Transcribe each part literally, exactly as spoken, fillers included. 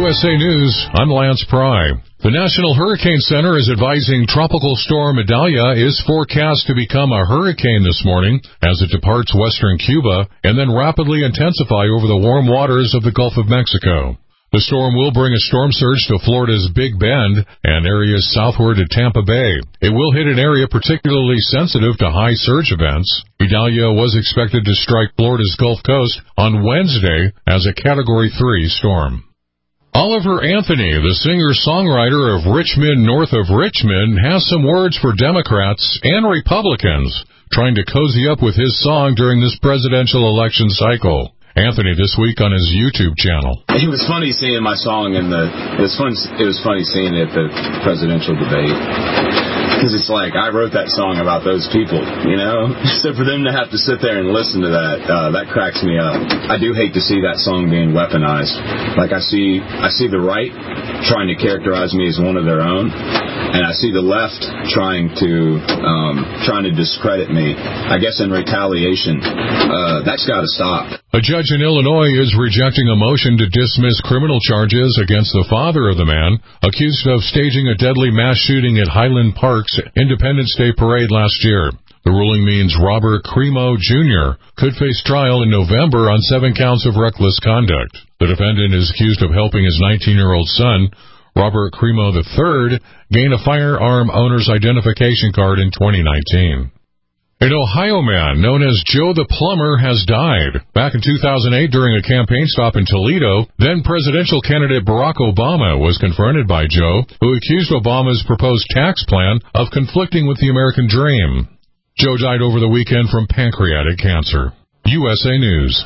S A News, I'm Lance Pry. The National Hurricane Center is advising Tropical Storm Idalia is forecast to become a hurricane this morning as it departs western Cuba and then rapidly intensify over the warm waters of the Gulf of Mexico. The storm will bring a storm surge to Florida's Big Bend and areas southward to Tampa Bay. It will hit an area particularly sensitive to high surge events. Idalia was expected to strike Florida's Gulf Coast on Wednesday as a Category three storm. Oliver Anthony, the singer-songwriter of Richmond, north of Richmond, has some words for Democrats and Republicans trying to cozy up with his song during this presidential election cycle. Anthony this week on his YouTube channel. It was funny seeing my song in the. It was fun. It was funny seeing it at the presidential debate because it's like I wrote that song about those people, you know. So for them to have to sit there and listen to that, uh, that cracks me up. I do hate to see that song being weaponized. Like I see, I see the right trying to characterize me as one of their own, and I see the left trying to um, trying to discredit me. I guess in retaliation, uh, that's got to stop. A judge in Illinois is rejecting a motion to dismiss criminal charges against the father of the man accused of staging a deadly mass shooting at Highland Park's Independence Day parade last year. The ruling means Robert Crimo Junior could face trial in November on seven counts of reckless conduct. The defendant is accused of helping his nineteen-year-old son, Robert Crimo the third, gain a firearm owner's identification card in twenty nineteen. An Ohio man known as Joe the Plumber has died. Back in two thousand eight, during a campaign stop in Toledo, then presidential candidate Barack Obama was confronted by Joe, who accused Obama's proposed tax plan of conflicting with the American dream. Joe died over the weekend from pancreatic cancer. U S A News.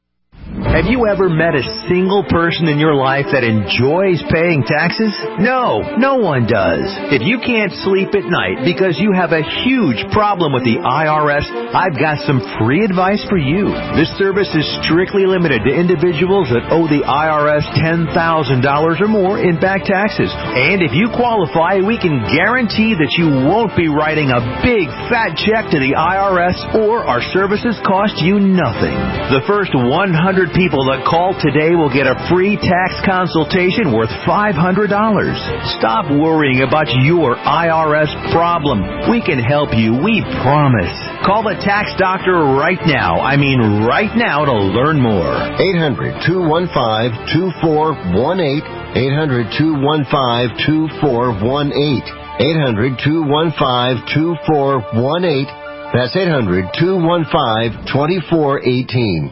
Have you ever met a single person in your life that enjoys paying taxes? No, no one does. If you can't sleep at night because you have a huge problem with the I R S, I've got some free advice for you. This service is strictly limited to individuals that owe the I R S ten thousand dollars or more in back taxes. And if you qualify, we can guarantee that you won't be writing a big fat check to the I R S, or our services cost you nothing. The first one hundred people that call today will get a free tax consultation worth five hundred dollars. Stop worrying about your I R S problem. We can help you, we promise. Call the tax doctor right now. I mean right now to learn more. eight hundred, two one five, two four one eight. eight hundred, two one five, two four one eight. eight hundred, two one five, two four one eight. That's eight hundred, two one five, two four one eight.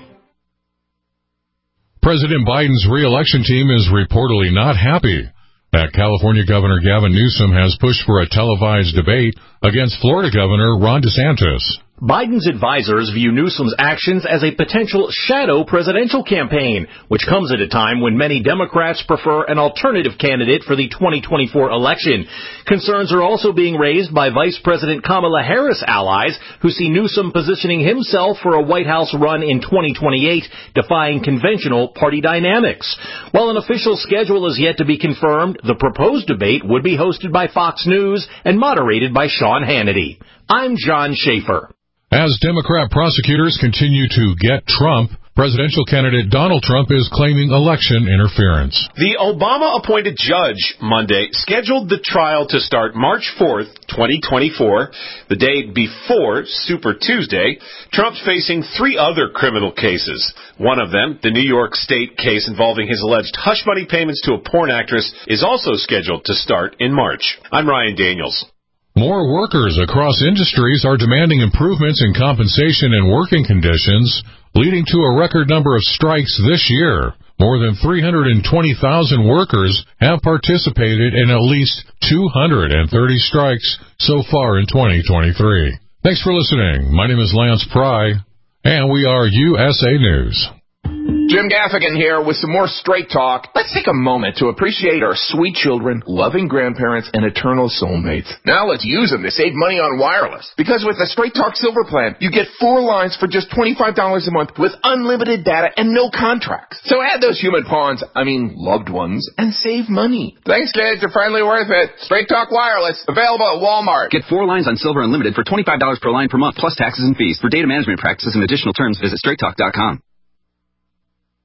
President Biden's re-election team is reportedly not happy that California Governor Gavin Newsom has pushed for a televised debate against Florida Governor Ron DeSantis. Biden's advisors view Newsom's actions as a potential shadow presidential campaign, which comes at a time when many Democrats prefer an alternative candidate for the twenty twenty-four election. Concerns are also being raised by Vice President Kamala Harris allies, who see Newsom positioning himself for a White House run in twenty twenty-eight, defying conventional party dynamics. While an official schedule is yet to be confirmed, the proposed debate would be hosted by Fox News and moderated by Sean Hannity. I'm John Schaefer. As Democrat prosecutors continue to get Trump, presidential candidate Donald Trump is claiming election interference. The Obama-appointed judge Monday scheduled the trial to start March fourth, twenty twenty-four, the day before Super Tuesday. Trump's facing three other criminal cases. One of them, the New York State case involving his alleged hush money payments to a porn actress, is also scheduled to start in March. I'm Ryan Daniels. More workers across industries are demanding improvements in compensation and working conditions, leading to a record number of strikes this year. More than three hundred twenty thousand workers have participated in at least two hundred thirty strikes so far in twenty twenty-three. Thanks for listening. My name is Lance Pry, and we are U S A News. Jim Gaffigan here with some more Straight Talk. Let's take a moment to appreciate our sweet children, loving grandparents, and eternal soulmates. Now let's use them to save money on wireless. Because with the Straight Talk Silver Plan, you get four lines for just twenty-five dollars a month with unlimited data and no contracts. So add those human pawns, I mean loved ones, and save money. Thanks, kids. You're finally worth it. Straight Talk Wireless, available at Walmart. Get four lines on Silver Unlimited for twenty-five dollars per line per month plus taxes and fees. For data management practices and additional terms, visit straight talk dot com.